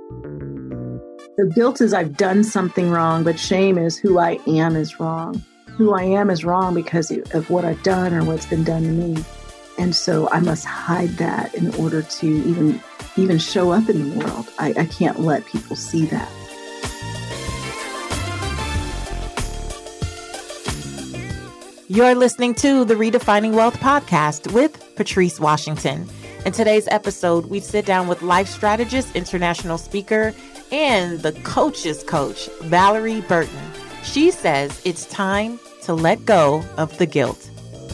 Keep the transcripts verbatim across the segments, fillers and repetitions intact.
So guilt is I've done something wrong, but shame is who I am is wrong. Who I am is wrong because of what I've done or what's been done to me. And so I must hide that in order to even, even show up in the world. I, I can't let people see that. You're listening to the Redefining Wealth podcast with Patrice Washington. In today's episode, we sit down with life strategist, international speaker, and the coach's coach, Valerie Burton. She says it's time to let go of the guilt.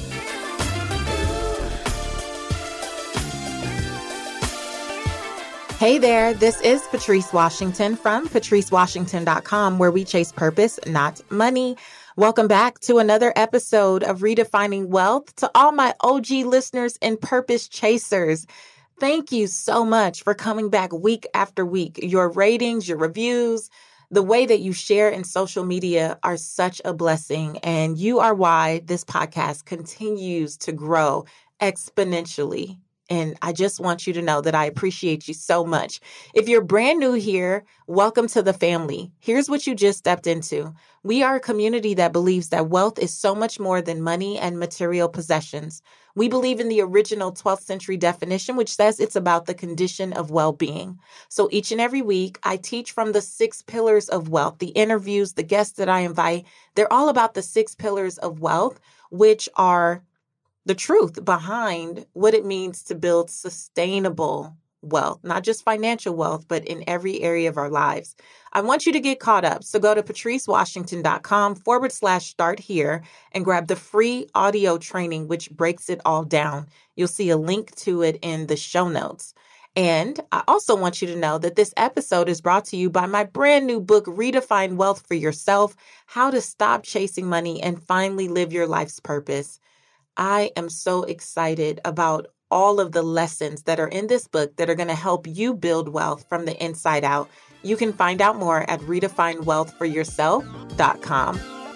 Hey there, this is Patrice Washington from patrice washington dot com, where we chase purpose, not money. Welcome back to another episode of Redefining Wealth. To all my O G listeners and purpose chasers, thank you so much for coming back week after week. Your ratings, your reviews, the way that you share in social media are such a blessing, and you are why this podcast continues to grow exponentially. And I just want you to know that I appreciate you so much. If you're brand new here, welcome to the family. Here's what you just stepped into. We are a community that believes that wealth is so much more than money and material possessions. We believe in the original twelfth century definition, which says it's about the condition of well-being. So each and every week, I teach from the six pillars of wealth. The interviews, the guests that I invite, they're all about the six pillars of wealth, which are the truth behind what it means to build sustainable wealth, not just financial wealth, but in every area of our lives. I want you to get caught up. So go to patrice washington dot com forward slash start here and grab the free audio training, which breaks it all down. You'll see a link to it in the show notes. And I also want you to know that this episode is brought to you by my brand new book, Redefine Wealth for Yourself, How to Stop Chasing Money and Finally Live Your Life's Purpose. I am so excited about all of the lessons that are in this book that are going to help you build wealth from the inside out. You can find out more at redefine wealth for yourself dot com.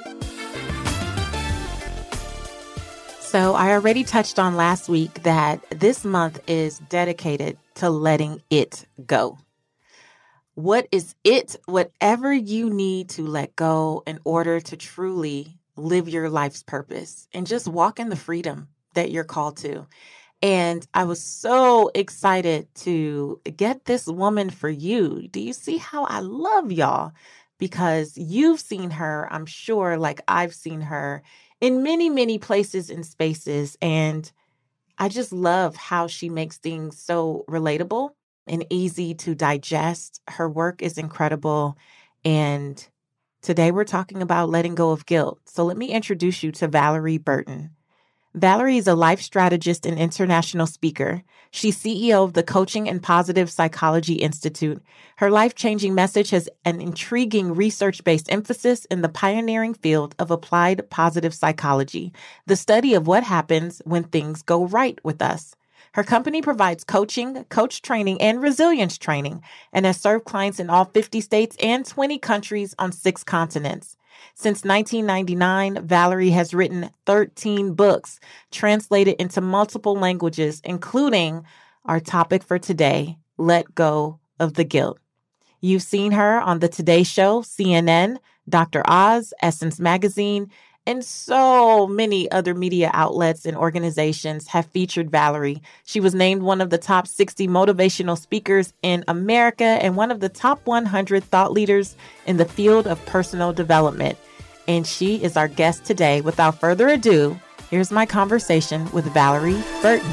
So I already touched on last week that this month is dedicated to letting it go. What is it? Whatever you need to let go in order to truly live your life's purpose and just walk in the freedom that you're called to. And I was so excited to get this woman for you. Do you see how I love y'all? Because you've seen her, I'm sure, like I've seen her in many, many places and spaces. And I just love how she makes things so relatable and easy to digest. Her work is incredible. And today we're talking about letting go of guilt. So let me introduce you to Valerie Burton. Valerie is a life strategist and international speaker. She's C E O of the Coaching and Positive Psychology Institute. Her life-changing message has an intriguing research-based emphasis in the pioneering field of applied positive psychology, the study of what happens when things go right with us. Her company provides coaching, coach training, and resilience training, and has served clients in all fifty states and twenty countries on six continents. Since nineteen ninety-nine, Valerie has written thirteen books, translated into multiple languages, including our topic for today, Let Go of the Guilt. You've seen her on The Today Show, C N N, Doctor Oz, Essence Magazine, and so many other media outlets and organizations have featured Valerie. She was named one of the top sixty motivational speakers in America and one of the top one hundred thought leaders in the field of personal development. And she is our guest today. Without further ado, here's my conversation with Valerie Burton.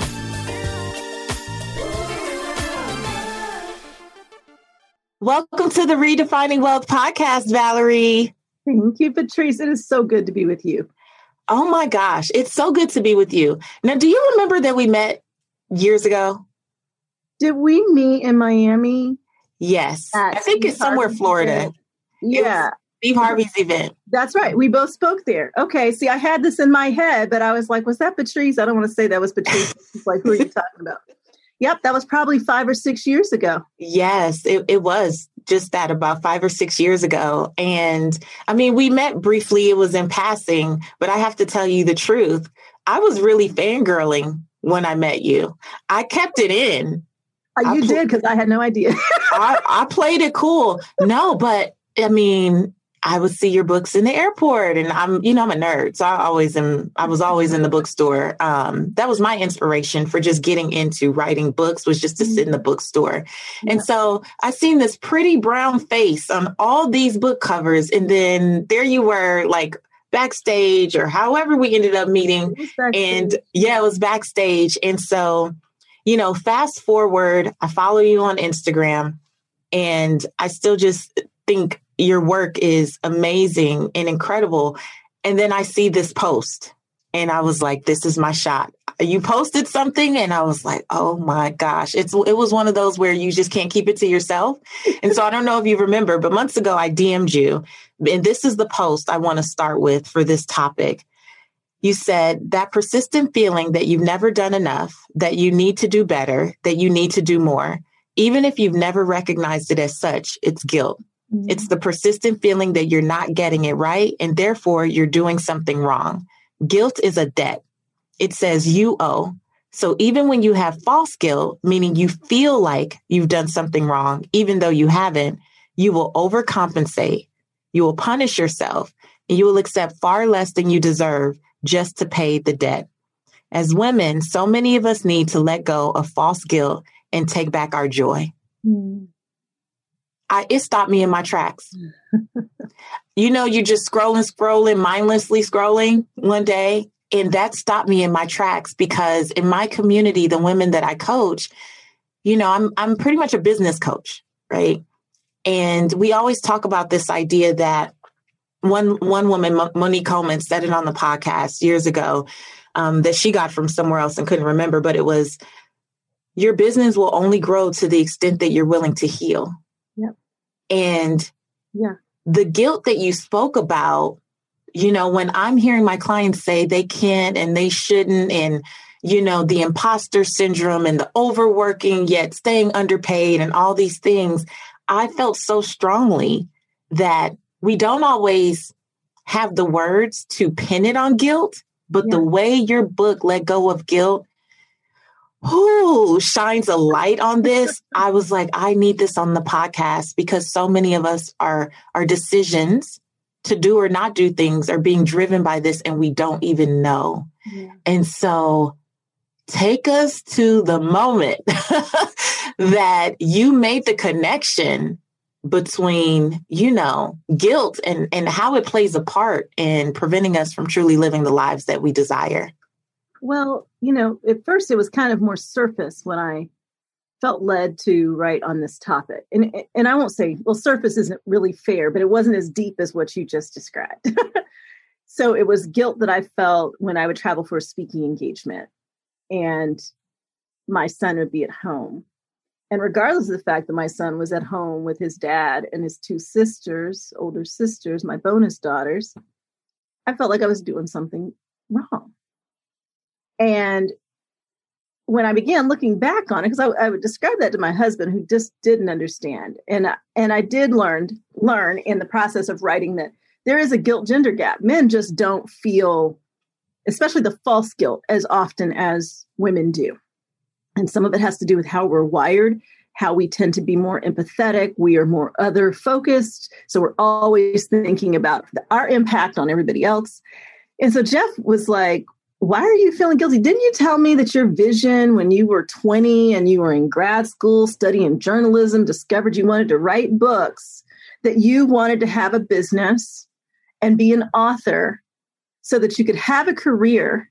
Welcome to the Redefining Wealth podcast, Valerie. Thank you, Patrice. It is so good to be with you. Oh my gosh, it's so good to be with you. Now, do you remember that we met years ago? Did we meet in Miami? Yes. I think it's somewhere Florida. Event. Yeah. Steve Harvey's event. That's right. We both spoke there. Okay. See, I had this in my head, but I was like, was that Patrice? I don't want to say that was Patrice. It's like, who are you talking about? Yep. That was probably five or six years ago. Yes, it, it was. Just that about five or six years ago. And I mean, we met briefly, it was in passing, but I have to tell you the truth. I was really fangirling when I met you. I kept it in Uh, you pl- did, because I had no idea. I, I played it cool. No, but I mean, I would see your books in the airport, and I'm, you know, I'm a nerd. So I always am, I was always in the bookstore. Um, that was my inspiration for just getting into writing books, was just to sit in the bookstore. Yeah. And so I seen this pretty brown face on all these book covers. And then there you were, like, backstage, or however we ended up meeting. And yeah, it was backstage. And so, you know, fast forward, I follow you on Instagram, and I still just think your work is amazing and incredible. And then I see this post, and I was like, this is my shot. You posted something, and I was like, oh my gosh. It's it was one of those where you just can't keep it to yourself. And so I don't know if you remember, but months ago I D M'd you. And this is the post I want to start with for this topic. You said that persistent feeling that you've never done enough, that you need to do better, that you need to do more. Even if you've never recognized it as such, it's guilt. Mm-hmm. It's the persistent feeling that you're not getting it right, and therefore you're doing something wrong. Guilt is a debt. It says you owe. So even when you have false guilt, meaning you feel like you've done something wrong, even though you haven't, you will overcompensate. You will punish yourself, and you will accept far less than you deserve just to pay the debt. As women, so many of us need to let go of false guilt and take back our joy. Mm. I, it stopped me in my tracks. You know, you just scrolling, scrolling, mindlessly scrolling one day. And that stopped me in my tracks, because in my community, the women that I coach, you know, I'm I'm pretty much a business coach, right? And we always talk about this idea that One one woman, Monique Coleman, said it on the podcast years ago, um, that she got from somewhere else and couldn't remember, but it was, your business will only grow to the extent that you're willing to heal. Yep. And yeah, the guilt that you spoke about, you know, when I'm hearing my clients say they can't and they shouldn't, and, you know, the imposter syndrome and the overworking yet staying underpaid and all these things, I felt so strongly that we don't always have the words to pin it on guilt, but yeah. the way your book, Let Go of Guilt, whoo, shines a light on this. I was like, I need this on the podcast, because so many of us are, our decisions to do or not do things are being driven by this, and we don't even know. Yeah. And so take us to the moment that you made the connection between, you know, guilt and, and how it plays a part in preventing us from truly living the lives that we desire. Well, you know, at first it was kind of more surface when I felt led to write on this topic. And, and I won't say, well, surface isn't really fair, but it wasn't as deep as what you just described. So it was guilt that I felt when I would travel for a speaking engagement and my son would be at home. And regardless of the fact that my son was at home with his dad and his two sisters, older sisters, my bonus daughters, I felt like I was doing something wrong. And when I began looking back on it, because I, I would describe that to my husband, who just didn't understand. And, and I did learn, learn in the process of writing that there is a guilt gender gap. Men just don't feel, especially the false guilt, as often as women do. And some of it has to do with how we're wired, how we tend to be more empathetic. We are more other focused. So we're always thinking about the, our impact on everybody else. And so Jeff was like, why are you feeling guilty? Didn't you tell me that your vision when you were twenty and you were in grad school studying journalism, discovered you wanted to write books, that you wanted to have a business and be an author so that you could have a career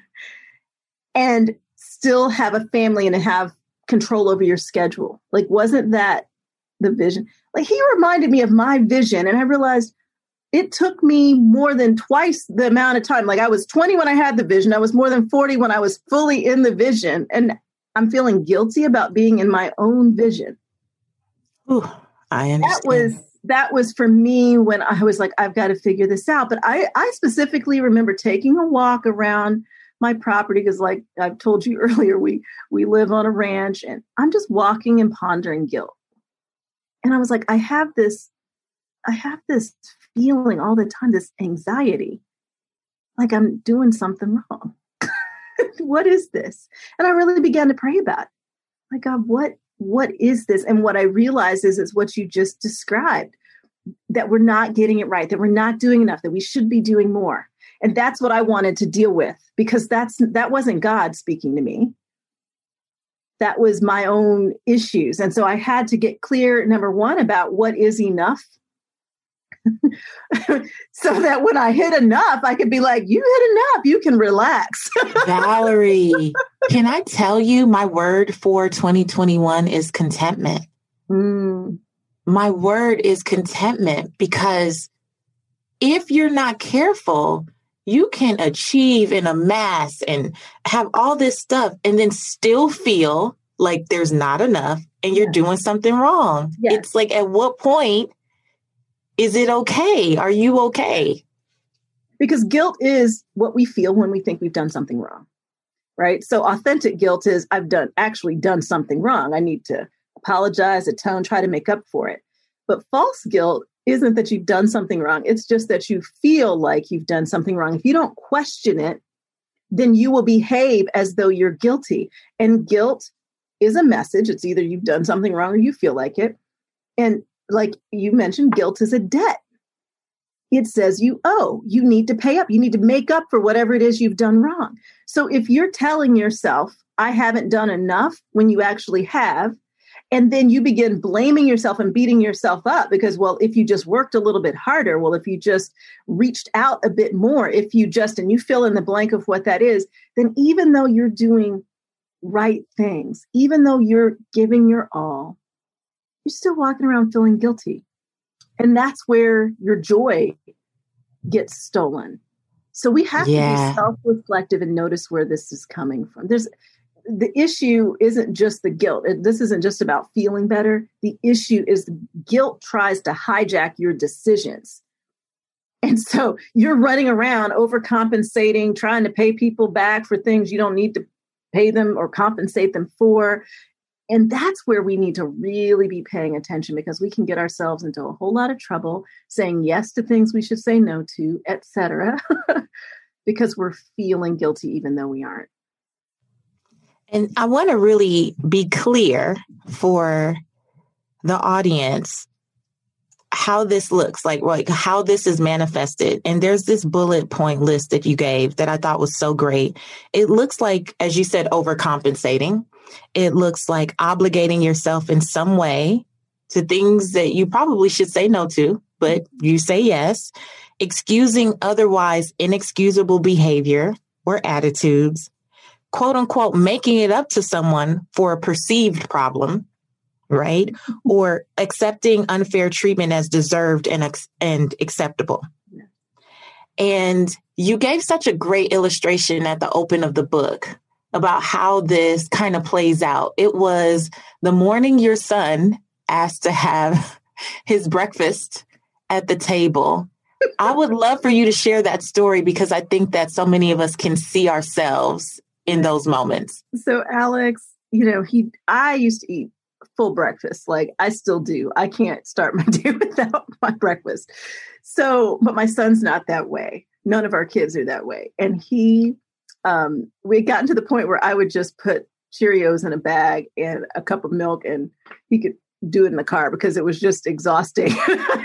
and still have a family and have control over your schedule? Like, wasn't that the vision? Like, he reminded me of my vision, and I realized it took me more than twice the amount of time. Like, I was twenty when I had the vision. I was more than forty when I was fully in the vision. And I'm feeling guilty about being in my own vision. Ooh, I understand. That was, that was for me when I was like, I've got to figure this out. But I, I specifically remember taking a walk around my property, because like I've told you earlier, we, we live on a ranch, and I'm just walking and pondering guilt. And I was like, I have this, I have this feeling all the time, this anxiety, like I'm doing something wrong. What is this? And I really began to pray about it. Like, God, what, what is this? And what I realize is, is what you just described, that we're not getting it right, that we're not doing enough, that we should be doing more. And that's what I wanted to deal with, because that's, that wasn't God speaking to me. That was my own issues. And so I had to get clear, number one, about what is enough. So that when I hit enough, I could be like, you hit enough, you can relax. Valerie, can I tell you my word for twenty twenty-one is contentment. Mm. My word is contentment, because if you're not careful, you can achieve and amass and have all this stuff and then still feel like there's not enough and you're Yes. doing something wrong. Yes. It's like, at what point is it okay? Are you okay? Because guilt is what we feel when we think we've done something wrong, right? So authentic guilt is, I've done actually done something wrong. I need to apologize, atone, try to make up for it. But false guilt isn't that you've done something wrong. It's just that you feel like you've done something wrong. If you don't question it, then you will behave as though you're guilty. And guilt is a message. It's either you've done something wrong or you feel like it. And like you mentioned, guilt is a debt. It says you owe, you need to pay up, you need to make up for whatever it is you've done wrong. So if you're telling yourself, I haven't done enough, when you actually have, and then you begin blaming yourself and beating yourself up because, well, if you just worked a little bit harder, well, if you just reached out a bit more, if you just, and you fill in the blank of what that is, then even though you're doing right things, even though you're giving your all, you're still walking around feeling guilty. And that's where your joy gets stolen. So we have Yeah. to be self-reflective and notice where this is coming from. There's the issue isn't just the guilt. It, this isn't just about feeling better. The issue is guilt tries to hijack your decisions. And so you're running around overcompensating, trying to pay people back for things you don't need to pay them or compensate them for. And that's where we need to really be paying attention, because we can get ourselves into a whole lot of trouble saying yes to things we should say no to, et cetera, because we're feeling guilty even though we aren't. And I want to really be clear for the audience how this looks like, like how this is manifested. And there's this bullet point list that you gave that I thought was so great. It looks like, as you said, overcompensating. It looks like obligating yourself in some way to things that you probably should say no to, but you say yes. Excusing otherwise inexcusable behavior or attitudes. Quote unquote, making it up to someone for a perceived problem, right? Or accepting unfair treatment as deserved and, and acceptable. Yeah. And you gave such a great illustration at the open of the book about how this kind of plays out. It was the morning your son asked to have his breakfast at the table. I would love for you to share that story, because I think that so many of us can see ourselves in those moments. So Alex, you know, he, I used to eat full breakfast. Like I still do. I can't start my day without my breakfast. So, but my son's not that way. None of our kids are that way. And he, um, we had gotten to the point where I would just put Cheerios in a bag and a cup of milk, and he could do it in the car because it was just exhausting.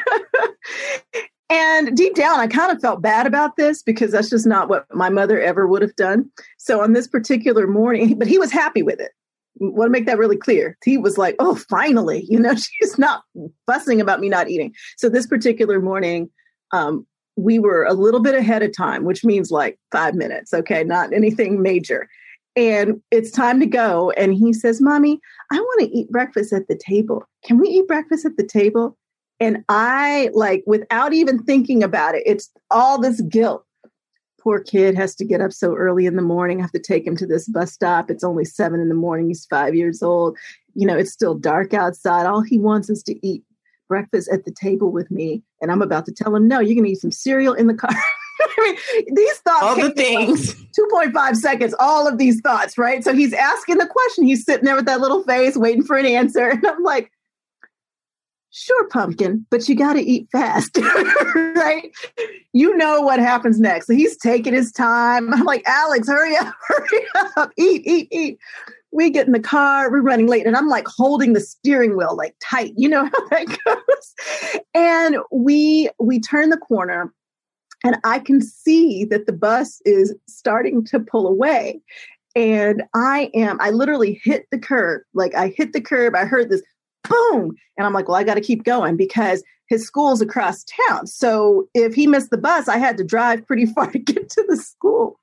And deep down, I kind of felt bad about this because that's just not what my mother ever would have done. So on this particular morning, but he was happy with it. I want to make that really clear. He was like, oh, finally, you know, she's not fussing about me not eating. So this particular morning, um, we were a little bit ahead of time, which means like five minutes. Okay. Not anything major. And it's time to go. And he says, Mommy, I want to eat breakfast at the table. Can we eat breakfast at the table? And I, like, without even thinking about it, it's all this guilt. Poor kid has to get up so early in the morning. I have to take him to this bus stop. It's only seven in the morning. He's five years old. You know, it's still dark outside. All he wants is to eat breakfast at the table with me. And I'm about to tell him, no, you're going to eat some cereal in the car. I mean, these thoughts. All the things. two point five seconds, all of these thoughts, right? So he's asking the question. He's sitting there with that little face waiting for an answer. And I'm like, sure, pumpkin, but you got to eat fast, right? You know what happens next. So he's taking his time. I'm like, Alex, hurry up, hurry up, eat, eat, eat. we get in the car, we're running late, and I'm like holding the steering wheel like tight. You know how that goes. And we we turn the corner, and I can see that the bus is starting to pull away. And I am, I literally hit the curb. Like I hit the curb. I heard this boom. And I'm like, well, I got to keep going because his school's across town. So if he missed the bus, I had to drive pretty far to get to the school.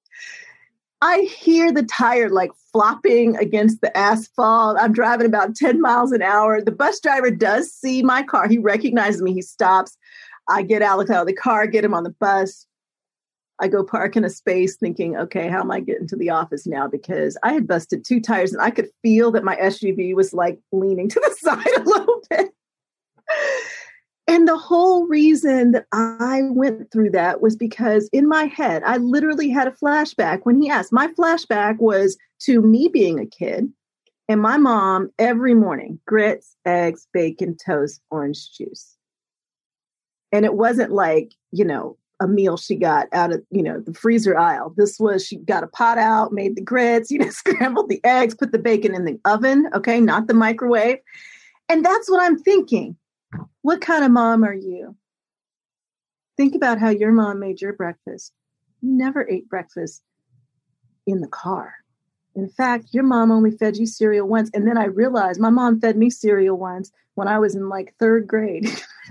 I hear the tire like flopping against the asphalt. I'm driving about ten miles an hour. The bus driver does see my car. He recognizes me. He stops. I get Alex out of the car, get him on the bus. I go park in a space thinking, okay, how am I getting to the office now? Because I had busted two tires and I could feel that my S U V was like leaning to the side a little bit. And the whole reason that I went through that was because in my head, I literally had a flashback when he asked. My flashback was to me being a kid and my mom every morning, grits, eggs, bacon, toast, orange juice. And it wasn't like, you know, a meal she got out of, you know, the freezer aisle. This was, she got a pot out, made the grits, you know, scrambled the eggs, put the bacon in the oven. Okay. Not the microwave. And that's what I'm thinking. What kind of mom are you? Think about how your mom made your breakfast. You never ate breakfast in the car. In fact, your mom only fed you cereal once. And then I realized my mom fed me cereal once when I was in like third grade.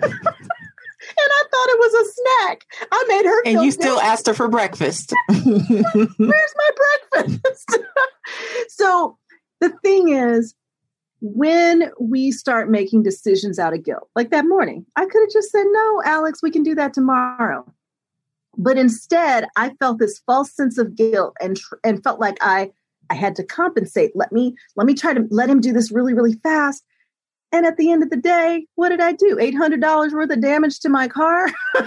And I thought it was a snack. I made her. And you still asked her for breakfast. Where's my breakfast? So the thing is, when we start making decisions out of guilt, like that morning, I could have just said, no, Alex, we can do that tomorrow. But instead, I felt this false sense of guilt and and felt like I I had to compensate. Let me let me try to let him do this really, really fast. And at the end of the day, what did I do? eight hundred dollars worth of damage to my car.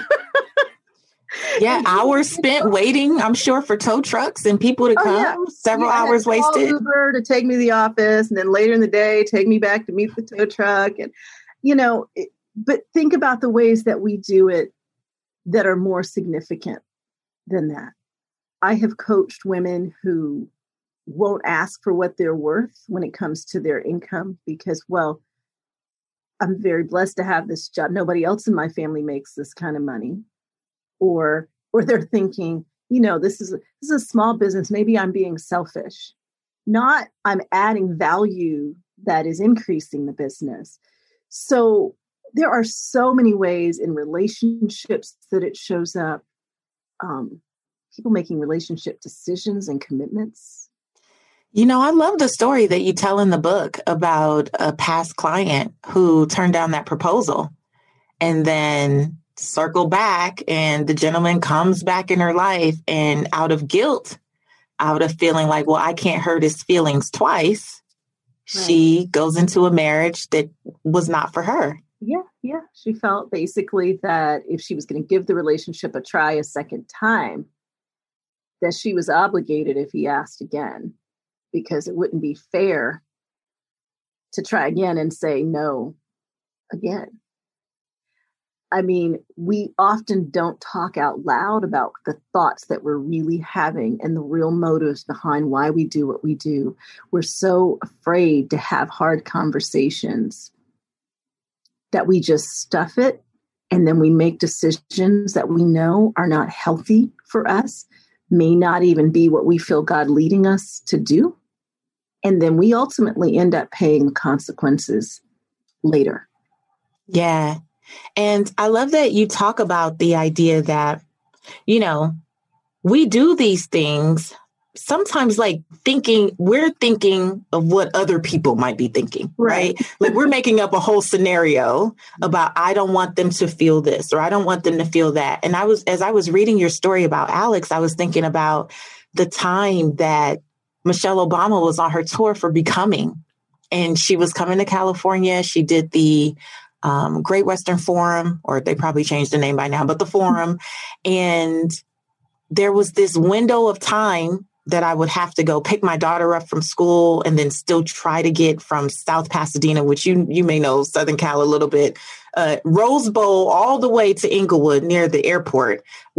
Yeah, hours spent waiting, I'm sure, for tow trucks and people to oh, come. Yeah. Several yeah, hours wasted. Uber to take me to the office, and then later in the day, take me back to meet the tow truck. And, you know, it, but think about the ways that we do it that are more significant than that. I have coached women who won't ask for what they're worth when it comes to their income because, well, I'm very blessed to have this job. Nobody else in my family makes this kind of money. Or, or they're thinking, you know, this is a, this is a small business. Maybe I'm being selfish. Not I'm adding value that is increasing the business. So there are so many ways in relationships that it shows up. Um, people making relationship decisions and commitments. You know, I love the story that you tell in the book about a past client who turned down that proposal and then circle back, and the gentleman comes back in her life, and out of guilt, out of feeling like, well, I can't hurt his feelings twice, right. She goes into a marriage that was not for her. Yeah, yeah. She felt basically that if she was going to give the relationship a try a second time, that she was obligated if he asked again, because it wouldn't be fair to try again and say no again. I mean, we often don't talk out loud about the thoughts that we're really having and the real motives behind why we do what we do. We're so afraid to have hard conversations that we just stuff it, and then we make decisions that we know are not healthy for us, may not even be what we feel God leading us to do. And then we ultimately end up paying the consequences later. Yeah. And I love that you talk about the idea that, you know, we do these things sometimes like thinking, we're thinking of what other people might be thinking, right? right? Like we're making up a whole scenario about, I don't want them to feel this, or I don't want them to feel that. And I was, as I was reading your story about Alex, I was thinking about the time that Michelle Obama was on her tour for Becoming, and she was coming to California. She did the Um, Great Western Forum, or they probably changed the name by now, but the forum. And there was this window of time that I would have to go pick my daughter up from school and then still try to get from South Pasadena, which you you may know Southern Cal a little bit, uh, Rose Bowl all the way to Inglewood near the airport, which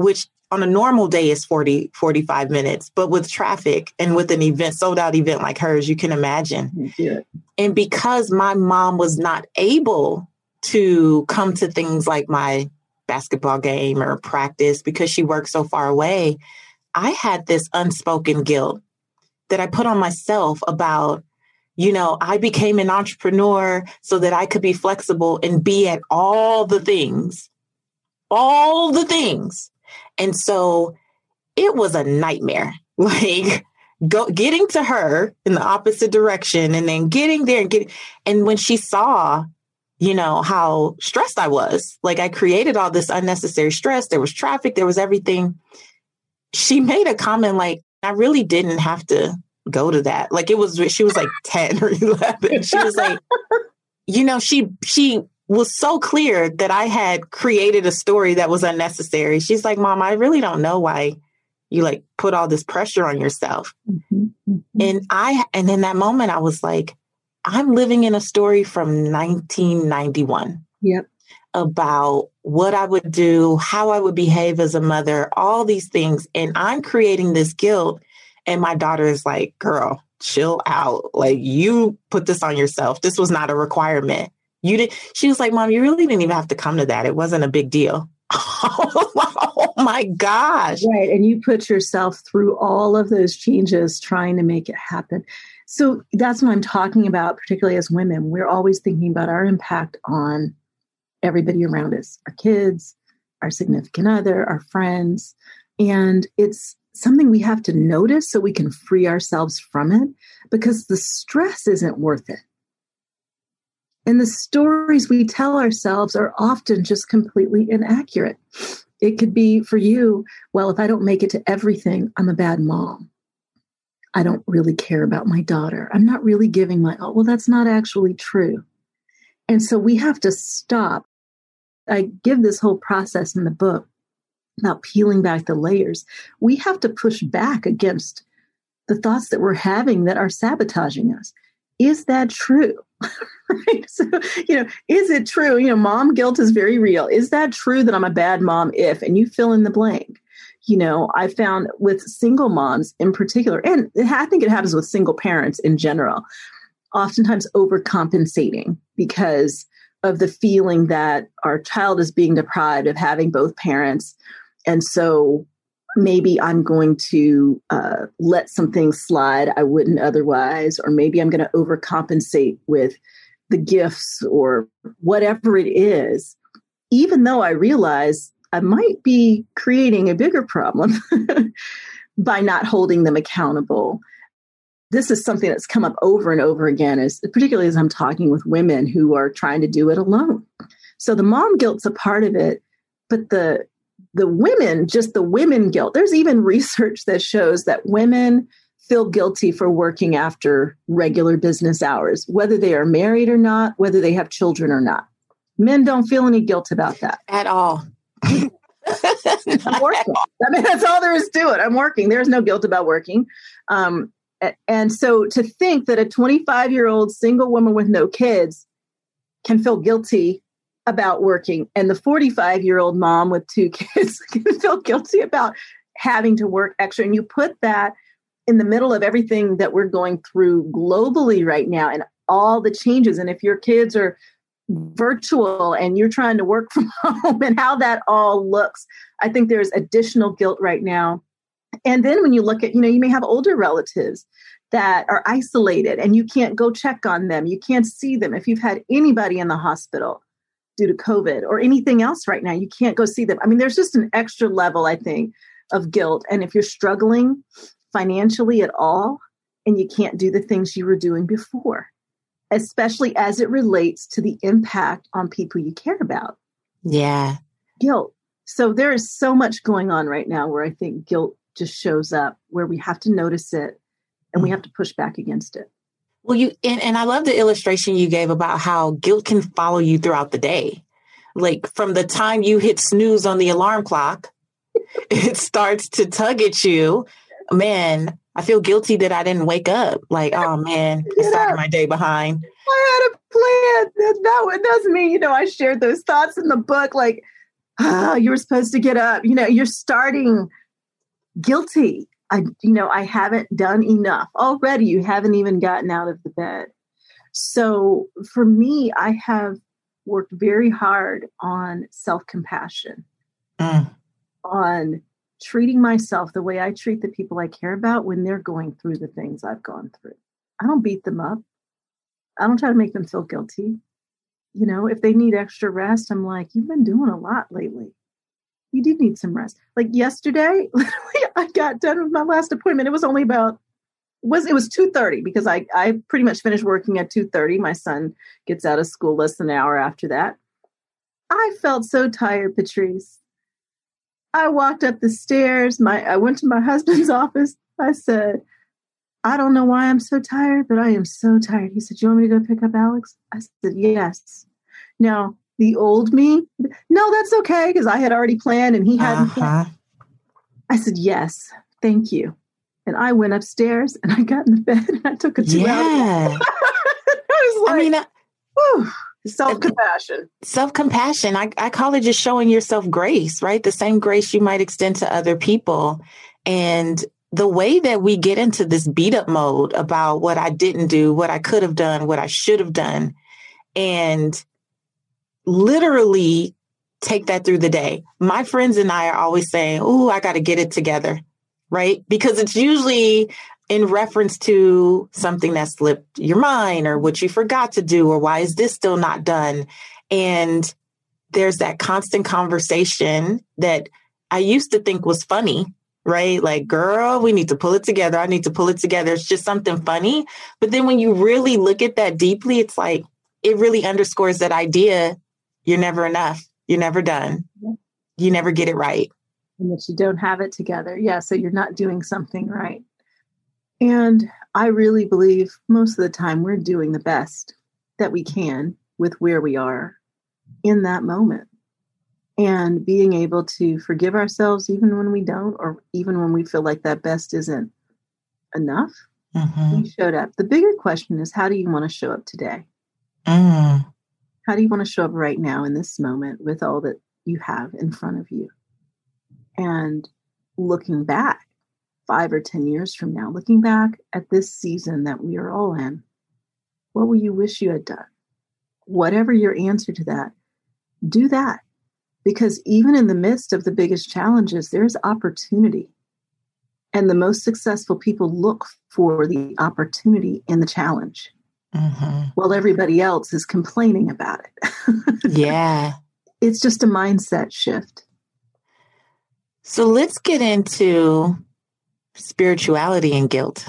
on a normal day is forty, forty-five minutes, but with traffic and with an event, sold out event like hers, you can imagine. Yeah. And because my mom was not able to come to things like my basketball game or practice because she worked so far away, I had this unspoken guilt that I put on myself about, you know, I became an entrepreneur so that I could be flexible and be at all the things, all the things. And so it was a nightmare, like go getting to her in the opposite direction and then getting there and getting. And when she saw, you know, how stressed I was, like I created all this unnecessary stress. There was traffic, there was everything. She made a comment like, I really didn't have to go to that. Like it was, she was like ten or eleven. She was like, you know, she, she was so clear that I had created a story that was unnecessary. She's like, Mom, I really don't know why you like put all this pressure on yourself. Mm-hmm, mm-hmm. And I, and in that moment, I was like, I'm living in a story from nineteen ninety-one. Yep. About what I would do, how I would behave as a mother, all these things. And I'm creating this guilt. And my daughter is like, girl, chill out. Like you put this on yourself. This was not a requirement. You did. She was like, Mom, you really didn't even have to come to that. It wasn't a big deal. Oh my gosh. Right. And you put yourself through all of those changes trying to make it happen. So that's what I'm talking about, particularly as women. We're always thinking about our impact on everybody around us, our kids, our significant other, our friends. And it's something we have to notice so we can free ourselves from it, because the stress isn't worth it. And the stories we tell ourselves are often just completely inaccurate. It could be for you, well, if I don't make it to everything, I'm a bad mom. I don't really care about my daughter. I'm not really giving my all. Well, that's not actually true. And so we have to stop. I give this whole process in the book about peeling back the layers. We have to push back against the thoughts that we're having that are sabotaging us. Is that true? Right? So, you know, is it true? You know, mom guilt is very real. Is that true that I'm a bad mom if, and you fill in the blank? You know, I found with single moms in particular, and I think it happens with single parents in general, oftentimes overcompensating because of the feeling that our child is being deprived of having both parents. And so maybe I'm going to uh, let some things slide I wouldn't otherwise, or maybe I'm going to overcompensate with the gifts or whatever it is, even though I realize I might be creating a bigger problem by not holding them accountable. This is something that's come up over and over again, as, particularly as I'm talking with women who are trying to do it alone. So the mom guilt's a part of it, but the the women, just the women guilt. There's even research that shows that women feel guilty for working after regular business hours, whether they are married or not, whether they have children or not. Men don't feel any guilt about that. At all. I'm working. I mean, that's all there is to it. I'm working. There's no guilt about working. Um, and so to think that a twenty-five-year-old single woman with no kids can feel guilty about working, and the forty-five-year-old mom with two kids can feel guilty about having to work extra. And you put that in the middle of everything that we're going through globally right now and all the changes. And if your kids are virtual and you're trying to work from home and how that all looks, I think there's additional guilt right now. And then when you look at, you know, you may have older relatives that are isolated and you can't go check on them. You can't see them. If you've had anybody in the hospital due to COVID or anything else right now, you can't go see them. I mean, there's just an extra level, I think, of guilt. And if you're struggling financially at all, and you can't do the things you were doing before, especially as it relates to the impact on people you care about. Yeah. Guilt. So there is so much going on right now where I think guilt just shows up, where we have to notice it and we have to push back against it. Well, you and, and I love the illustration you gave about how guilt can follow you throughout the day. Like from the time you hit snooze on the alarm clock, it starts to tug at you. Man, I feel guilty that I didn't wake up. Like, oh man, I started my day behind. I had a plan. That, that doesn't mean, you know, I shared those thoughts in the book. Like, oh, you were supposed to get up. You know, you're starting guilty. I, you know, I haven't done enough already. You haven't even gotten out of the bed. So for me, I have worked very hard on self-compassion, mm. on treating myself the way I treat the people I care about when they're going through the things I've gone through. I don't beat them up. I don't try to make them feel guilty. You know, if they need extra rest, I'm like, you've been doing a lot lately. You do need some rest. Like yesterday, literally, I got done with my last appointment. It was only about, it was, it was two thirty because I, I pretty much finished working at two thirty. My son gets out of school less than an hour after that. I felt so tired, Patrice. I walked up the stairs. My I went to my husband's office. I said, I don't know why I'm so tired, but I am so tired. He said, you want me to go pick up Alex? I said, yes. Now, the old me, no, that's okay, because I had already planned and he hadn't uh-huh. planned. I said, yes, thank you. And I went upstairs and I got in the bed and I took a two yeah. hour. I was like, I mean, uh, whew, self-compassion. Self-compassion. I, I call it just showing yourself grace, right? The same grace you might extend to other people. And the way that we get into this beat up mode about what I didn't do, what I could have done, what I should have done, and literally take that through the day. My friends and I are always saying, oh, I got to get it together, right? Because it's usually in reference to something that slipped your mind or what you forgot to do, or why is this still not done? And there's that constant conversation that I used to think was funny, right? Like, girl, we need to pull it together. I need to pull it together. It's just something funny. But then when you really look at that deeply, it's like, it really underscores that idea. You're never enough. You're never done. You never get it right. And that you don't have it together. Yeah. So you're not doing something right. And I really believe most of the time we're doing the best that we can with where we are in that moment. And being able to forgive ourselves even when we don't, or even when we feel like that best isn't enough. Mm-hmm. We showed up. The bigger question is, how do you want to show up today? Mm. How do you want to show up right now in this moment with all that you have in front of you? And looking back five or ten years from now, looking back at this season that we are all in, what will you wish you had done? Whatever your answer to that, do that. Because even in the midst of the biggest challenges, there's opportunity. And the most successful people look for the opportunity in the challenge. Mm-hmm. While everybody else is complaining about it. Yeah. It's just a mindset shift. So let's get into spirituality and guilt.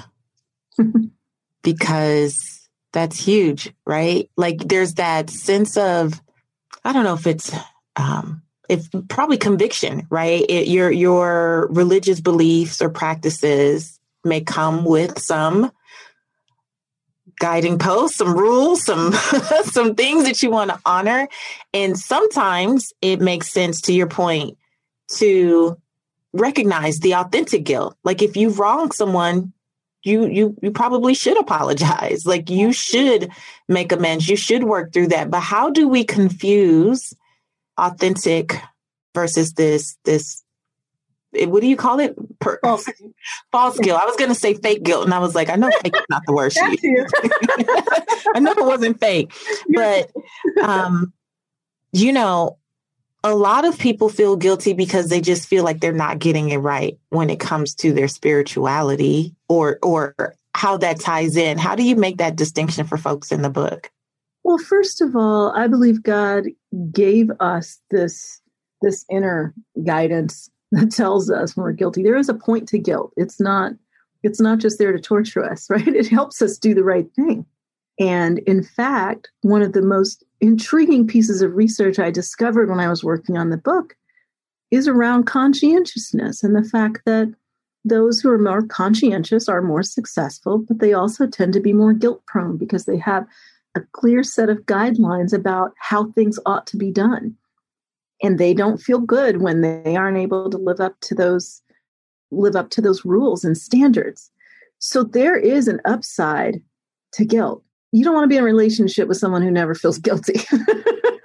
Because that's huge, right? Like there's that sense of, I don't know if it's, um, if probably conviction, right? It, your, your religious beliefs or practices may come with some guiding posts, some rules, some some things that you want to honor. And sometimes it makes sense, to your point, to recognize the authentic guilt. Like if you wrong someone, you you you probably should apologize. Like you should make amends. You should work through that. But how do we confuse authentic versus this this what do you call it? Per- false. False guilt. I was going to say fake guilt. And I was like, I know fake is not the word. I know it wasn't fake. But, um, you know, a lot of people feel guilty because they just feel like they're not getting it right when it comes to their spirituality or or how that ties in. How do you make that distinction for folks in the book? Well, first of all, I believe God gave us this, this inner guidance that tells us when we're guilty. There is a point to guilt. It's not, it's not just there to torture us, right? It helps us do the right thing. And in fact, one of the most intriguing pieces of research I discovered when I was working on the book is around conscientiousness and the fact that those who are more conscientious are more successful, but they also tend to be more guilt prone because they have a clear set of guidelines about how things ought to be done. And they don't feel good when they aren't able to live up to those, live up to those rules and standards. So there is an upside to guilt. You don't want to be in a relationship with someone who never feels guilty.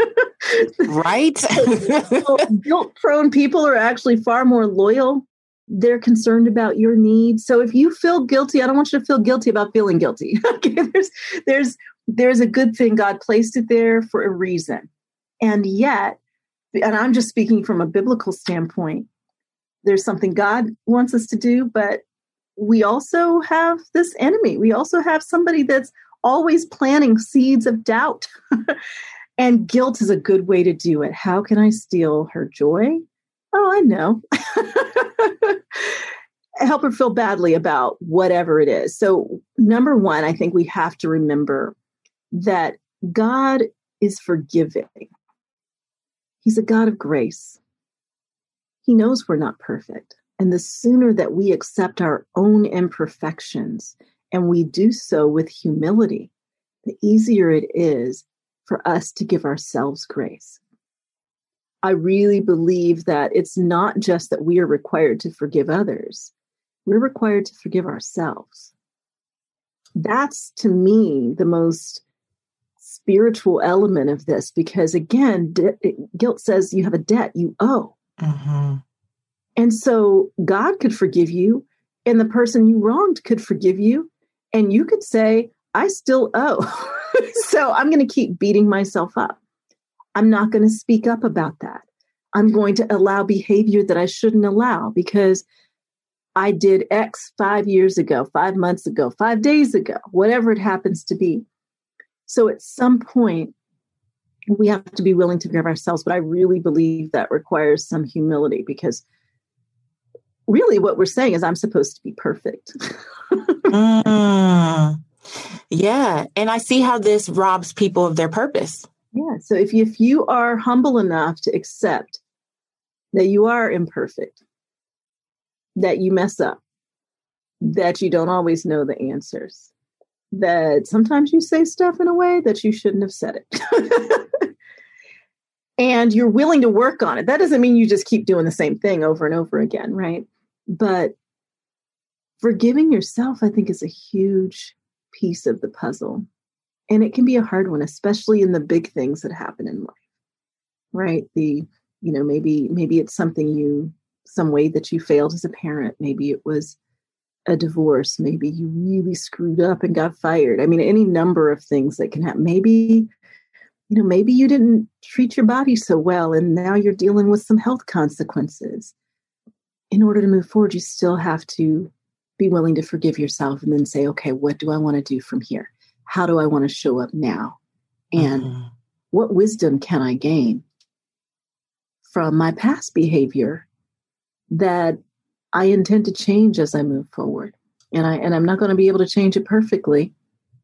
Right? So guilt-prone people are actually far more loyal. They're concerned about your needs. So if you feel guilty, I don't want you to feel guilty about feeling guilty. Okay, there's there's there's a good thing. God placed it there for a reason. And yet, and I'm just speaking from a biblical standpoint, there's something God wants us to do, but we also have this enemy. We also have somebody that's always planting seeds of doubt. And guilt is a good way to do it. How can I steal her joy? Oh, I know. Help her feel badly about whatever it is. So, number one, I think we have to remember that God is forgiving. He's a God of grace. He knows we're not perfect. And the sooner that we accept our own imperfections and we do so with humility, the easier it is for us to give ourselves grace. I really believe that it's not just that we are required to forgive others. We're required to forgive ourselves. That's, to me, the most spiritual element of this, because again, de- guilt says you have a debt you owe. Mm-hmm. And so God could forgive you, and the person you wronged could forgive you, and you could say, I still owe. So I'm going to keep beating myself up. I'm not going to speak up about that. I'm going to allow behavior that I shouldn't allow because I did X five years ago, five months ago, five days ago, whatever it happens to be. So at some point, we have to be willing to forgive ourselves. But I really believe that requires some humility, because really what we're saying is I'm supposed to be perfect. mm. Yeah. And I see how this robs people of their purpose. Yeah. So if you, if you are humble enough to accept that you are imperfect, that you mess up, that you don't always know the answers, that sometimes you say stuff in a way that you shouldn't have said it, and you're willing to work on it. That doesn't mean you just keep doing the same thing over and over again, right? But forgiving yourself, I think, is a huge piece of the puzzle. And it can be a hard one, especially in the big things that happen in life, right? The, you know, maybe, maybe it's something you, some way that you failed as a parent. Maybe it was a divorce. Maybe you really screwed up and got fired. I mean, any number of things that can happen. Maybe, you know, maybe you didn't treat your body so well, and now you're dealing with some health consequences. In order to move forward, you still have to be willing to forgive yourself and then say, okay, what do I want to do from here? How do I want to show up now? And mm-hmm. what wisdom can I gain from my past behavior that I intend to change as I move forward? And I and I'm not going to be able to change it perfectly,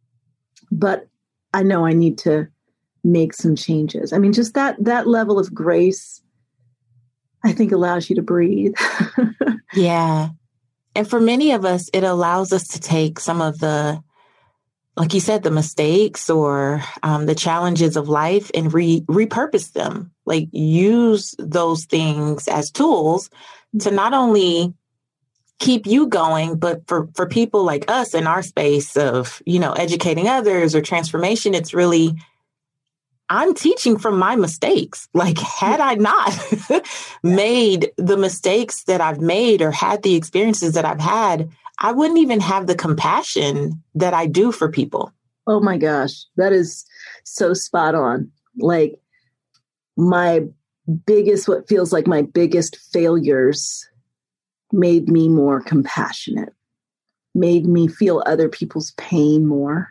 but I know I need to make some changes. I mean, just that that level of grace, I think, allows you to breathe. Yeah. And for many of us, it allows us to take some of the, like you said, the mistakes or um, the challenges of life and re- repurpose them, like use those things as tools to not only keep you going, but for, for people like us in our space of, you know, educating others or transformation, it's really, I'm teaching from my mistakes. Like, had I not made the mistakes that I've made or had the experiences that I've had, I wouldn't even have the compassion that I do for people. Oh my gosh, that is so spot on. Like, my biggest, what feels like my biggest failures made me more compassionate, made me feel other people's pain more.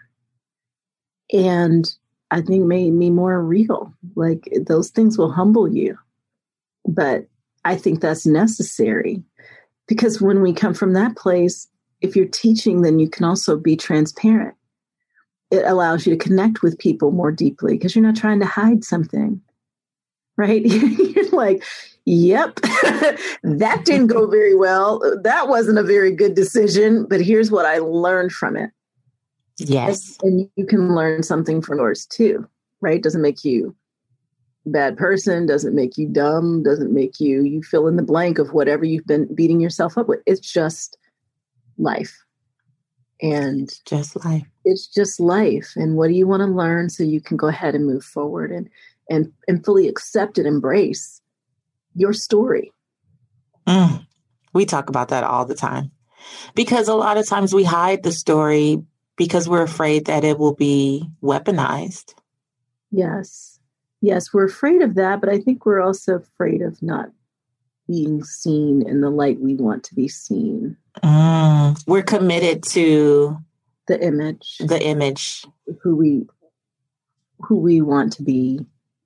And I think made me more real. Like, those things will humble you. But I think that's necessary, because when we come from that place, if you're teaching, then you can also be transparent. It allows you to connect with people more deeply because you're not trying to hide something, right? You're like, yep, that didn't go very well. That wasn't a very good decision, but here's what I learned from it. Yes. And, and you can learn something from yours too, right? Doesn't make you a bad person, doesn't make you dumb, doesn't make you, you fill in the blank of whatever you've been beating yourself up with. It's just life. And just life. It's just life. And what do you want to learn so you can go ahead and move forward and and and fully accept and embrace your story. Mm. We talk about that all the time because a lot of times we hide the story because we're afraid that it will be weaponized. Yes. Yes, we're afraid of that, but I think we're also afraid of not being seen in the light we want to be seen. Mm. We're committed to the image, the image, who we who we want to be,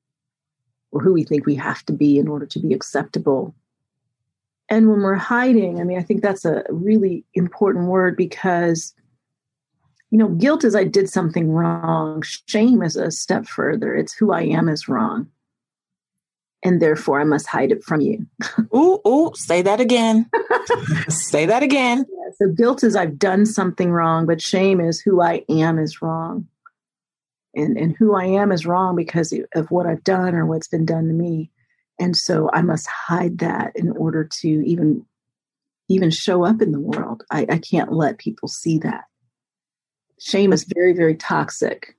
or who we think we have to be in order to be acceptable. And when we're hiding, I mean, I think that's a really important word because, you know, guilt is I did something wrong. Shame is a step further. It's who I am is wrong. And therefore I must hide it from you. Ooh, ooh, say that again. Say that again. Yeah, so guilt is I've done something wrong, but shame is who I am is wrong. And, and who I am is wrong because of what I've done or what's been done to me. And so I must hide that in order to even, even show up in the world. I, I can't let people see that. Shame is very, very toxic.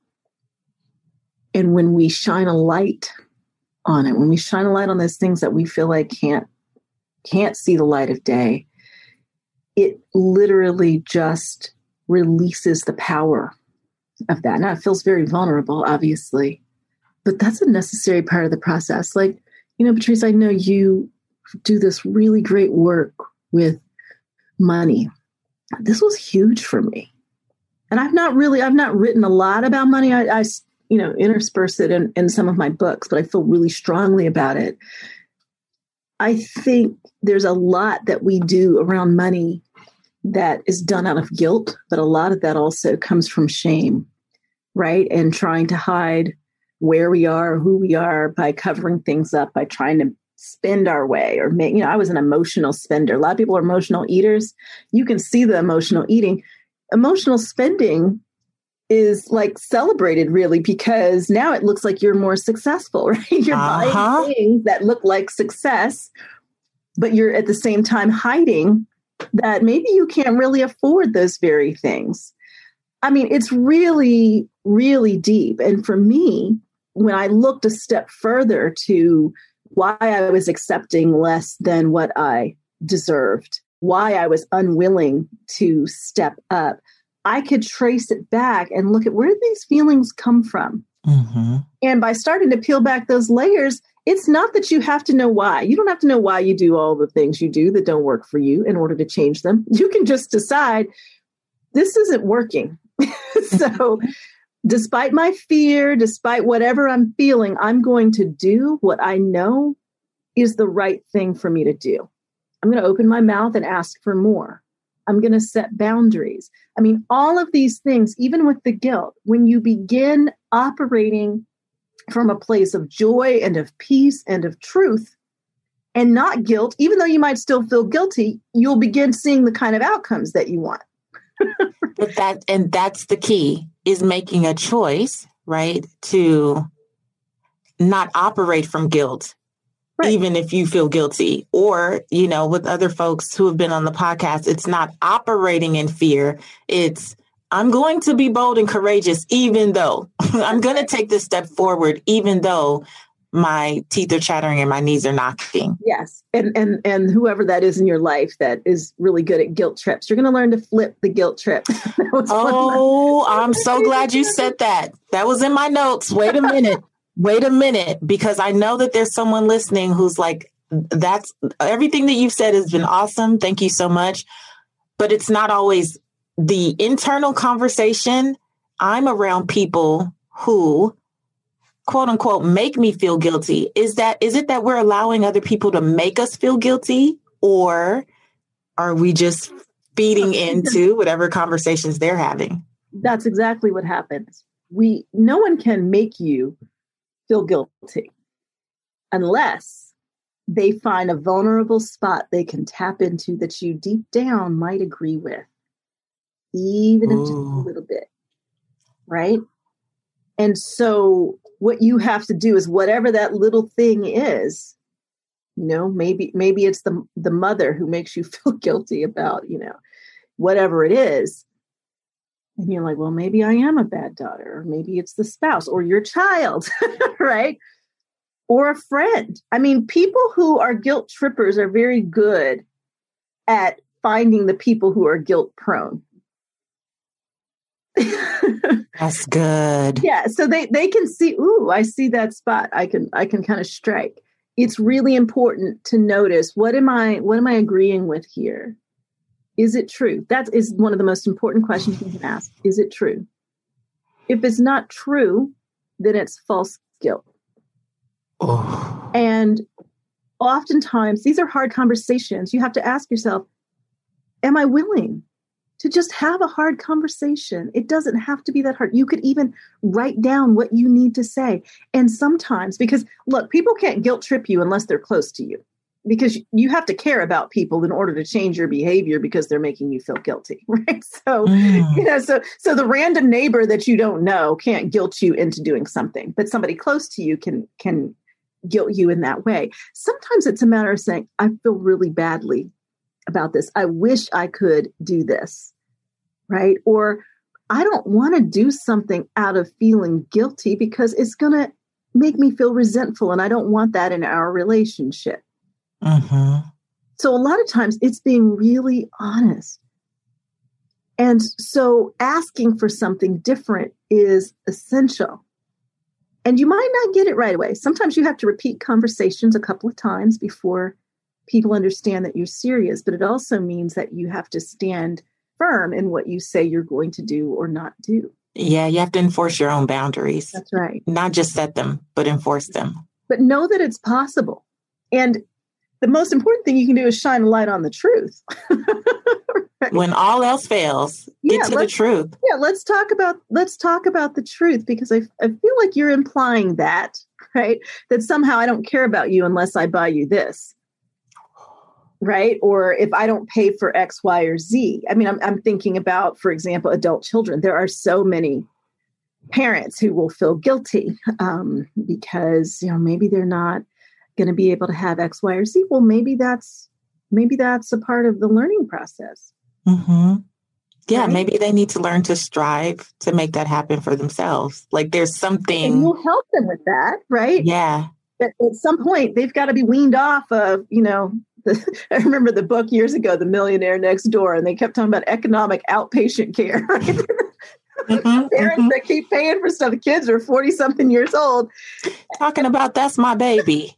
And when we shine a light on it, when we shine a light on those things that we feel like can't, can't see the light of day, it literally just releases the power of that. Now it feels very vulnerable, obviously, but that's a necessary part of the process. Like, you know, Patrice, I know you do this really great work with money. This was huge for me. And I've not really, I've not written a lot about money. I, I you know, intersperse it in, in some of my books, but I feel really strongly about it. I think there's a lot that we do around money that is done out of guilt, but a lot of that also comes from shame, right? And trying to hide where we are, who we are by covering things up, by trying to spend our way or make, you know, I was an emotional spender. A lot of people are emotional eaters. You can see the emotional eating. Emotional spending is like celebrated really because now it looks like you're more successful, right? You're uh-huh. buying things that look like success, but you're at the same time hiding that maybe you can't really afford those very things. I mean, it's really, really deep. And for me, when I looked a step further to why I was accepting less than what I deserved, why I was unwilling to step up, I could trace it back and look at where did these feelings come from? Mm-hmm. And by starting to peel back those layers, it's not that you have to know why. You don't have to know why you do all the things you do that don't work for you in order to change them. You can just decide this isn't working. So despite my fear, despite whatever I'm feeling, I'm going to do what I know is the right thing for me to do. I'm going to open my mouth and ask for more. I'm going to set boundaries. I mean, all of these things, even with the guilt, when you begin operating from a place of joy and of peace and of truth and not guilt, even though you might still feel guilty, you'll begin seeing the kind of outcomes that you want. But that, and that's the key, is making a choice, right? To not operate from guilt. Right. Even if you feel guilty, or, you know, with other folks who have been on the podcast, it's not operating in fear. It's, I'm going to be bold and courageous, even though I'm going to take this step forward, even though my teeth are chattering and my knees are knocking. Yes. And, and, and whoever that is in your life that is really good at guilt trips, you're going to learn to flip the guilt trip. Oh, I'm so glad you said that. That was in my notes. Wait a minute. Wait a minute, because I know that there's someone listening who's like, that's everything that you've said has been awesome. Thank you so much. But it's not always the internal conversation. I'm around people who, quote unquote, make me feel guilty. Is that, is it that we're allowing other people to make us feel guilty, or are we just feeding into whatever conversations they're having? That's exactly what happens. We, no one can make you feel guilty unless they find a vulnerable spot they can tap into that you deep down might agree with, even if just a little bit, right? And so what you have to do is whatever that little thing is, you know, maybe maybe it's the the mother who makes you feel guilty about, you know, whatever it is. And you're like, well, maybe I am a bad daughter, or maybe it's the spouse or your child, right? Or a friend. I mean, people who are guilt trippers are very good at finding the people who are guilt prone. That's good. Yeah. So they, they can see, ooh, I see that spot. I can, I can kind of strike. It's really important to notice, what am I, what am I agreeing with here? Is it true? That is one of the most important questions you can ask. Is it true? If it's not true, then it's false guilt. Oh. And oftentimes these are hard conversations. You have to ask yourself, am I willing to just have a hard conversation? It doesn't have to be that hard. You could even write down what you need to say. And sometimes, because look, people can't guilt trip you unless they're close to you, because you have to care about people in order to change your behavior because they're making you feel guilty, right? So, mm. you know, so, so the random neighbor that you don't know can't guilt you into doing something, but somebody close to you can, can guilt you in that way. Sometimes it's a matter of saying, I feel really badly about this. I wish I could do this, right? Or I don't want to do something out of feeling guilty because it's going to make me feel resentful. And I don't want that in our relationship. Mm-hmm. So a lot of times it's being really honest. And so asking for something different is essential. And you might not get it right away. Sometimes you have to repeat conversations a couple of times before people understand that you're serious. But it also means that you have to stand firm in what you say you're going to do or not do. Yeah, you have to enforce your own boundaries. That's right. Not just set them, but enforce them. But know that it's possible. And the most important thing you can do is shine a light on the truth. Right? When all else fails, yeah, get to the truth. Yeah, let's talk about let's talk about the truth, because I, I feel like you're implying that, right? That somehow I don't care about you unless I buy you this, right? Or if I don't pay for X, Y, or Z. I mean, I'm, I'm thinking about, for example, adult children. There are so many parents who will feel guilty um, because, you know, maybe they're not going to be able to have X, Y, or Z. Well, maybe that's maybe that's a part of the learning process. Mm-hmm. Yeah, right? Maybe they need to learn to strive to make that happen for themselves. Like there's something. And you'll help them with that, right? Yeah. But at some point, they've got to be weaned off of, you know, the, I remember the book years ago, The Millionaire Next Door, and they kept talking about economic outpatient care. Right? Mm-hmm, parents mm-hmm. that keep paying for stuff. The kids are forty something years old. Talking about that's my baby.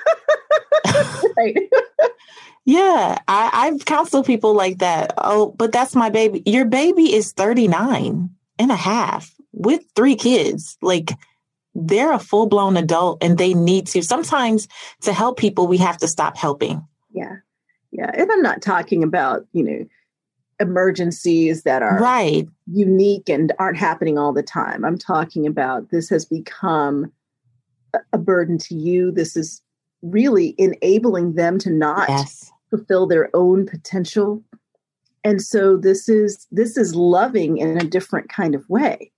Right. Yeah, I, I've counseled people like that. Oh, but that's my baby. Your baby is thirty-nine and a half with three kids. Like they're a full blown adult and they need to. Sometimes to help people, we have to stop helping. Yeah. Yeah. And I'm not talking about, you know, emergencies that are right. unique and aren't happening all the time. I'm talking about this has become a, a burden to you. This is really enabling them to not yes. fulfill their own potential. And so this is this is loving in a different kind of way.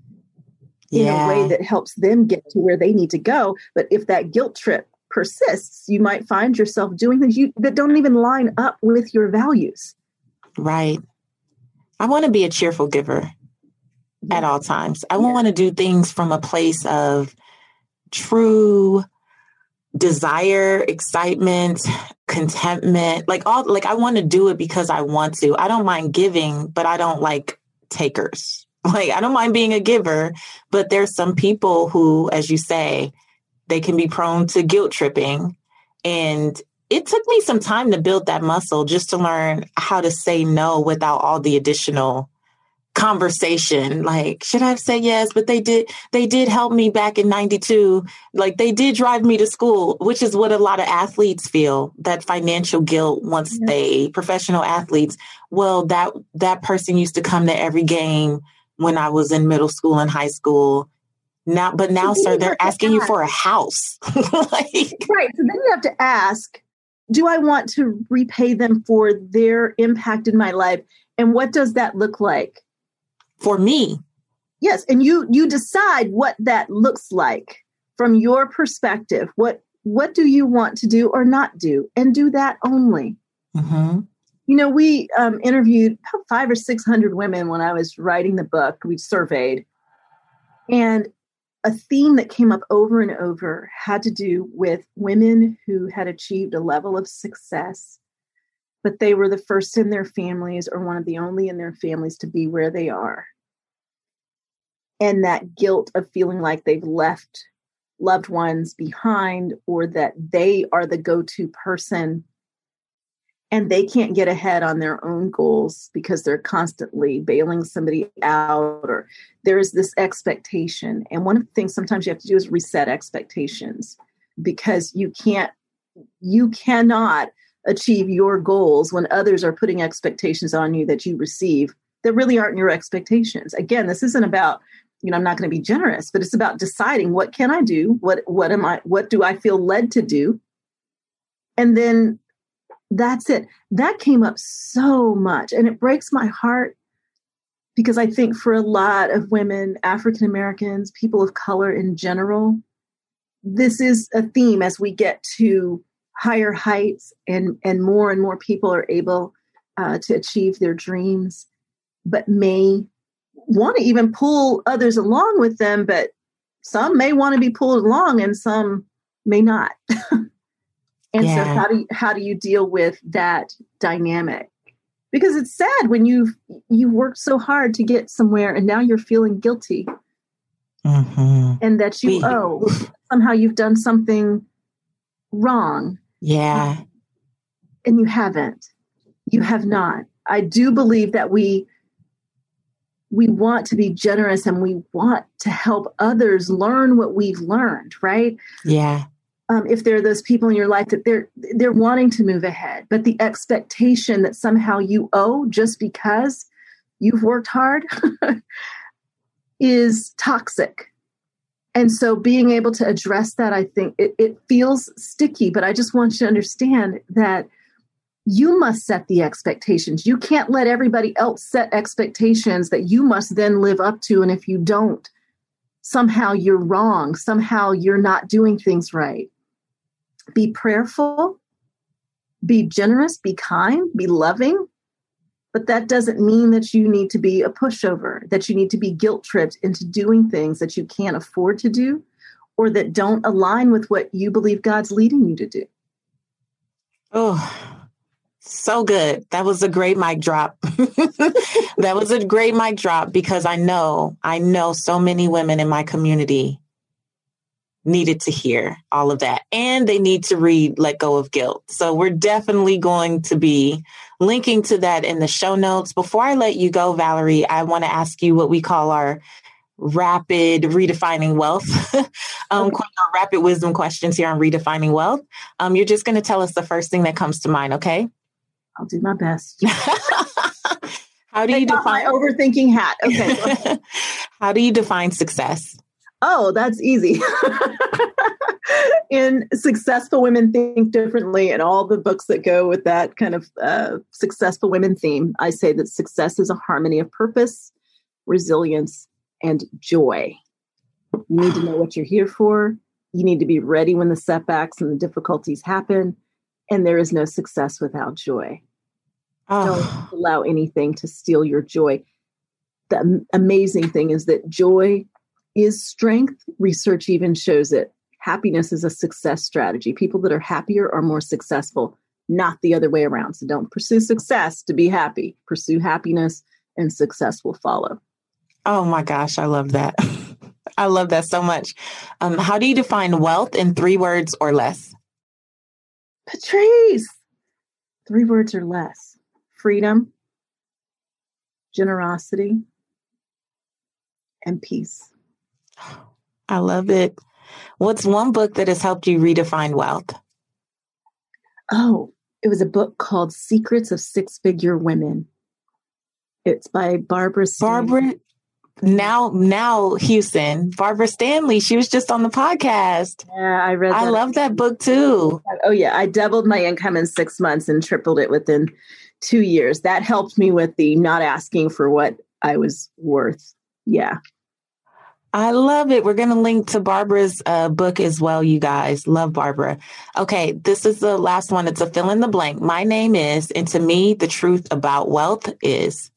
In yeah. a way that helps them get to where they need to go. But if that guilt trip persists, you might find yourself doing things you, that don't even line up with your values. Right. I want to be a cheerful giver yeah. at all times. I yeah. want to do things from a place of true desire, excitement, contentment, like all, like I want to do it because I want to. I don't mind giving, but I don't like takers. Like, I don't mind being a giver, but there's some people who, as you say, they can be prone to guilt tripping. And it took me some time to build that muscle just to learn how to say no without all the additional conversation. Like, should I say yes? But they did, they did help me back in ninety-two. Like they did drive me to school, which is what a lot of athletes feel, that financial guilt once yeah. they, professional athletes. Well, that, that person used to come to every game when I was in middle school and high school. Now, but now, so sir, they're asking you for a house. Like, right. So then you have to ask, do I want to repay them for their impact in my life? And what does that look like? For me. Yes. And you, you decide what that looks like from your perspective. What, what do you want to do or not do? And do that only. Mm-hmm. You know, we um, interviewed about five or six hundred women when I was writing the book. We surveyed. And a theme that came up over and over had to do with women who had achieved a level of success, but they were the first in their families or one of the only in their families to be where they are. And that guilt of feeling like they've left loved ones behind, or that they are the go-to person and they can't get ahead on their own goals because they're constantly bailing somebody out, or there is this expectation. And one of the things sometimes you have to do is reset expectations, because you can't, you cannot achieve your goals when others are putting expectations on you that you receive that really aren't your expectations. Again, this isn't about, you know, I'm not going to be generous, but it's about deciding, what can I do? What, what am I, what do I feel led to do? And then that's it. That came up so much, and it breaks my heart, because I think for a lot of women, African Americans, people of color in general, this is a theme as we get to higher heights and, and more and more people are able uh, to achieve their dreams, but may want to even pull others along with them, but some may want to be pulled along and some may not. And yeah. So how do you, how do you deal with that dynamic? Because it's sad when you've you worked so hard to get somewhere and now you're feeling guilty, mm-hmm. and that you we, owe somehow you've done something wrong. Yeah, um, and you haven't. You have not. I do believe that we we want to be generous and we want to help others learn what we've learned. Right? Yeah. Um, if there are those people in your life that they're they're wanting to move ahead, but the expectation that somehow you owe just because you've worked hard is toxic. And so being able to address that, I think it, it feels sticky, but I just want you to understand that you must set the expectations. You can't let everybody else set expectations that you must then live up to. And if you don't, somehow you're wrong. Somehow you're not doing things right. Be prayerful, be generous, be kind, be loving. But that doesn't mean that you need to be a pushover, that you need to be guilt-tripped into doing things that you can't afford to do, or that don't align with what you believe God's leading you to do. Oh, so good. That was a great mic drop. That was a great mic drop, because I know, I know so many women in my community needed to hear all of that, and they need to read Let Go of Guilt. So we're definitely going to be linking to that in the show notes. Before I let you go, Valerie, I want to ask you what we call our rapid redefining wealth, um, okay. our rapid wisdom questions here on Redefining Wealth. Um, you're just going to tell us the first thing that comes to mind. Okay. I'll do my best. How do you Take define my overthinking hat? Okay. How do you define success? Oh, that's easy. In Successful Women Think Differently, and all the books that go with that kind of uh, successful women theme, I say that success is a harmony of purpose, resilience, and joy. You need to know what you're here for. You need to be ready when the setbacks and the difficulties happen. And there is no success without joy. Oh. Don't allow anything to steal your joy. The amazing thing is that joy is strength. Research even shows it. Happiness is a success strategy. People that are happier are more successful, not the other way around. So don't pursue success to be happy. Pursue happiness, and success will follow. Oh my gosh, I love that. I love that so much. Um, how do you define wealth in three words or less? Patrice, three words or less. Freedom, generosity, and peace. I love it. What's one book that has helped you redefine wealth? Oh, it was a book called Secrets of Six-Figure Women. It's by Barbara Stanley. Barbara, now, now Houston, Barbara Stanley. She was just on the podcast. Yeah, I read that. I love that book too. Oh yeah, I doubled my income in six months and tripled it within two years. That helped me with the not asking for what I was worth. Yeah. I love it. We're going to link to Barbara's uh, book as well, you guys. Love Barbara. Okay, this is the last one. It's a fill in the blank. My name is, and to me, the truth about wealth is.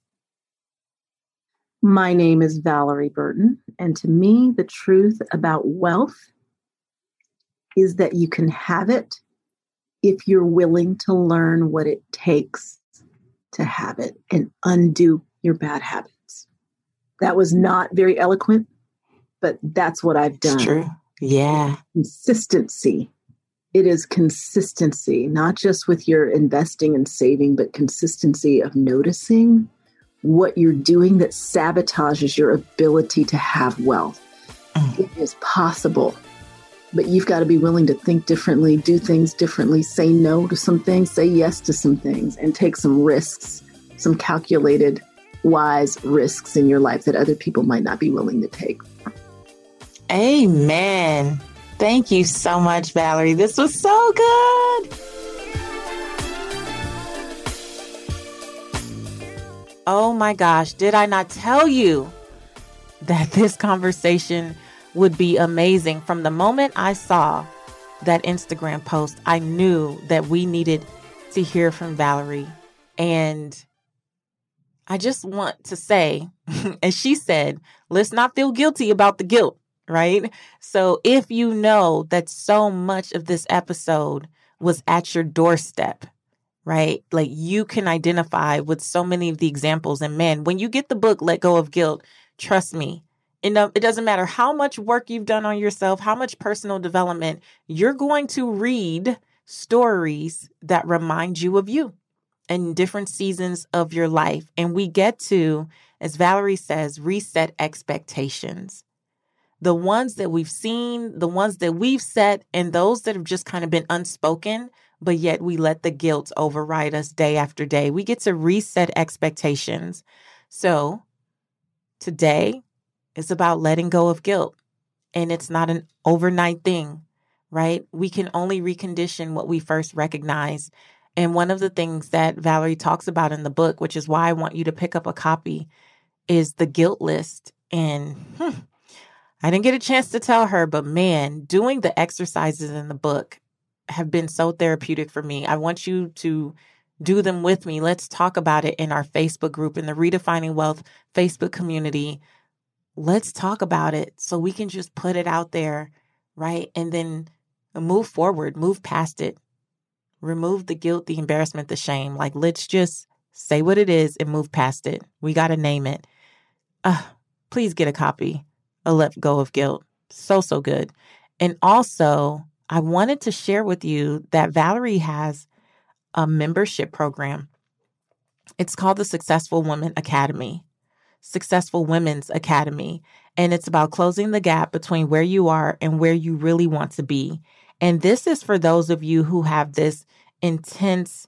My name is Valerie Burton, and to me, the truth about wealth is that you can have it if you're willing to learn what it takes to have it and undo your bad habits. That was not very eloquent, but that's what I've done. It's true. Yeah. Consistency. It is consistency, not just with your investing and saving, but consistency of noticing what you're doing that sabotages your ability to have wealth. Mm. It is possible, but you've got to be willing to think differently, do things differently, say no to some things, say yes to some things, and take some risks, some calculated, wise risks in your life that other people might not be willing to take. Amen. Thank you so much, Valerie. This was so good. Oh my gosh, did I not tell you that this conversation would be amazing? From the moment I saw that Instagram post, I knew that we needed to hear from Valerie. And I just want to say, as she said, let's not feel guilty about the guilt, right? So if you know that so much of this episode was at your doorstep, right? Like you can identify with so many of the examples. And man, when you get the book, Let Go of Guilt, trust me, you know, it doesn't matter how much work you've done on yourself, how much personal development, you're going to read stories that remind you of you in different seasons of your life. And we get to, as Valerie says, reset expectations. The ones that we've seen, the ones that we've set, and those that have just kind of been unspoken, but yet we let the guilt override us day after day. We get to reset expectations. So today is about letting go of guilt. And it's not an overnight thing, right? We can only recondition what we first recognize. And one of the things that Valerie talks about in the book, which is why I want you to pick up a copy, is the guilt list. And hmm, I didn't get a chance to tell her, but man, doing the exercises in the book have been so therapeutic for me. I want you to do them with me. Let's talk about it in our Facebook group, in the Redefining Wealth Facebook community. Let's talk about it so we can just put it out there, right? And then move forward, move past it, remove the guilt, the embarrassment, the shame. Like, let's just say what it is and move past it. We got to name it. Uh, please get a copy of Let Go of Guilt. So, so good. And also, I wanted to share with you that Valerie has a membership program. It's called the Successful Women Academy, Successful Women's Academy. And it's about closing the gap between where you are and where you really want to be. And this is for those of you who have this intense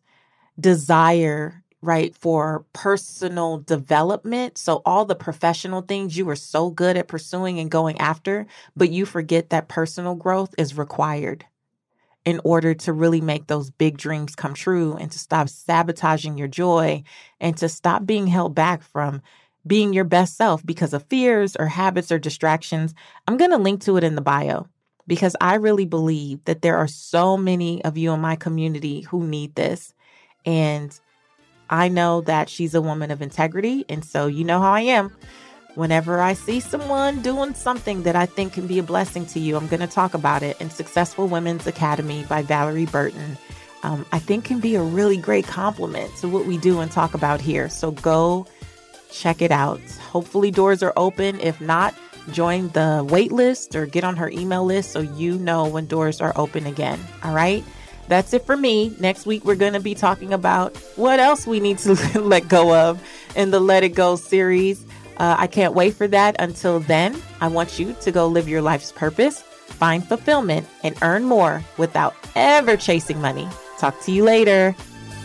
desire, right, for personal development. So all the professional things you are so good at pursuing and going after, but you forget that personal growth is required in order to really make those big dreams come true and to stop sabotaging your joy and to stop being held back from being your best self because of fears or habits or distractions. I'm going to link to it in the bio because I really believe that there are so many of you in my community who need this. And I know that she's a woman of integrity. And so you know how I am. Whenever I see someone doing something that I think can be a blessing to you, I'm going to talk about it. And Successful Women's Academy by Valerie Burton, um, I think can be a really great complement to what we do and talk about here. So go check it out. Hopefully doors are open. If not, join the wait list or get on her email list so you know when doors are open again. All right. That's it for me. Next week, we're going to be talking about what else we need to let go of in the Let It Go series. Uh, I can't wait for that. Until then, I want you to go live your life's purpose, find fulfillment, and earn more without ever chasing money. Talk to you later.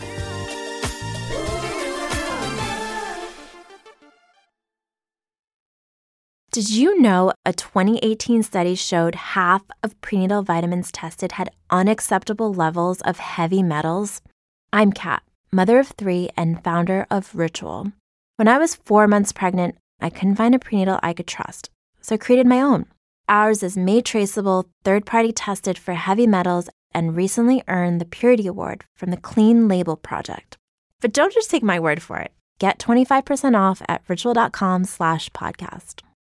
Did you know a twenty eighteen study showed half of prenatal vitamins tested had unacceptable levels of heavy metals? I'm Kat, mother of three and founder of Ritual. When I was four months pregnant, I couldn't find a prenatal I could trust. so I created my own. Ours is made traceable, third-party tested for heavy metals, and recently earned the Purity Award from the Clean Label Project. But don't just take my word for it. Get twenty-five percent off at ritual.com slash podcast.